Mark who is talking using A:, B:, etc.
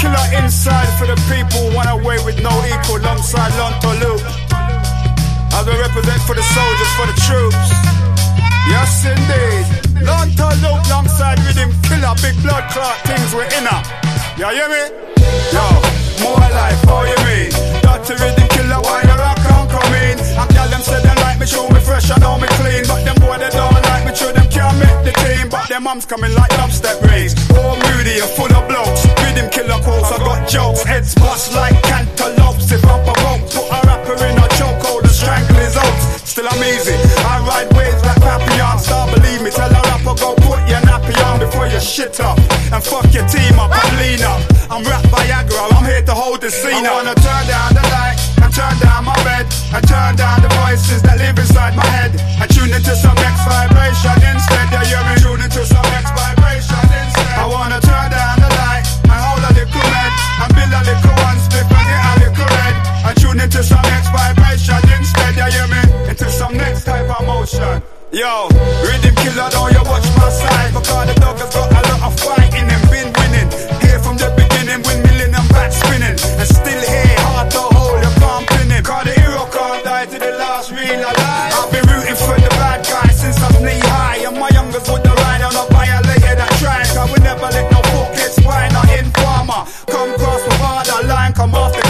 A: killer inside for the people, one away with no equal, alongside Lonto Luke. As we represent for the soldiers, for the troops. Yes indeed. Lonto Luke alongside Rhythm Killer, big blood clot things we're in her. You hear me? Yo, more life, how you mean? Dirty Rhythm Killer, why you rock on come in? And tell them say they like me, show me fresh, I know me clean. But them boy they don't like me, sure them can't make the team. But them mums coming like dubstep rays. All moody and full of blokes. Rhythm Killer quotes, I got jokes. Heads bust like cantaloupes. If I'm provoked, put a rapper in a chokehold and strangle his oats. Still I'm easy, I ride waves like Papillon. Star believe me, tell a rapper go put your nappy on before you shit up. And fuck your team up and lean up. I'm rap Viagra, I'm here to hold the scene. I wanna turn down the light and turn down my bed and turn down the voices that live inside my head and tune into some X vibration instead. Yeah, you're tune into some X vibration instead. I wanna turn down the light and hold a little red and build a little one split and get a little red and tune into some X vibration instead. Yeah, you me into some next type of motion. Yo, Rhythm Killer, don't you watch my side, because the dog has got a lot of fight in him, been winning. Here from the beginning, windmilling and back spinning, and still here, hard to hold, you can't pin him. Cause the hero can't die to the last real alive. I've been rooting for the bad guy since I was knee high, and my youngest would have ride on a violator that tried. Cause we never let no fuckhead spy, not informer. Come cross the border line, come off the